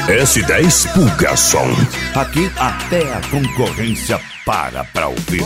S10 Pulgação. Aqui até a concorrência para pra ouvir.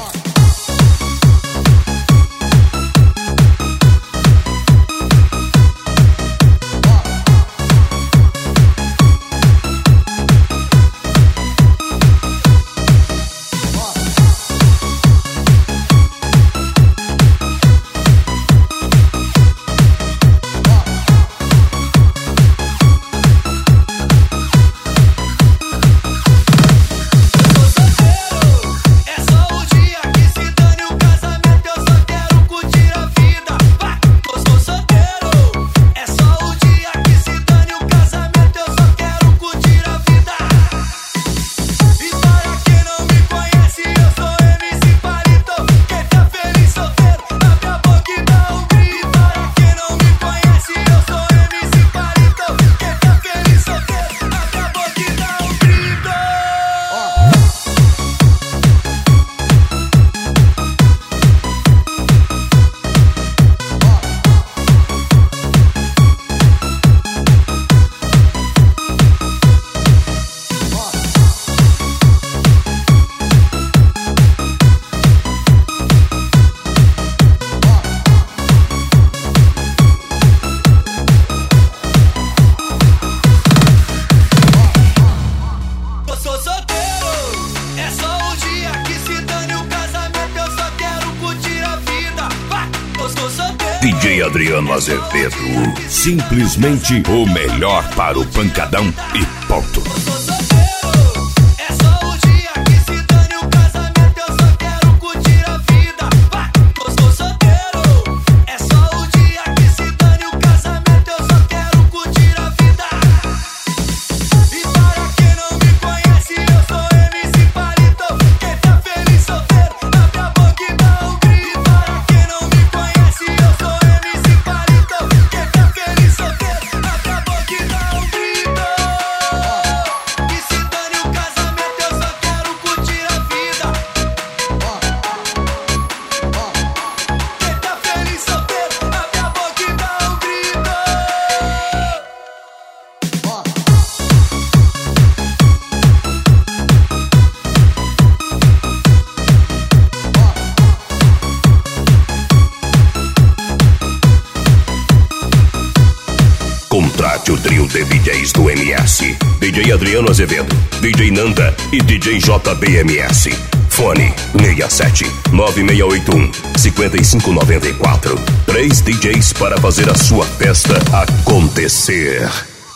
DJ Adriano Azevedo, simplesmente o melhor para o pancadão e ponto. Contrate o trio de DJs do MS: DJ Adriano Azevedo, DJ Nanda e DJ JBMS. Fone 67 9681 5594. 3 DJs para fazer a sua festa acontecer.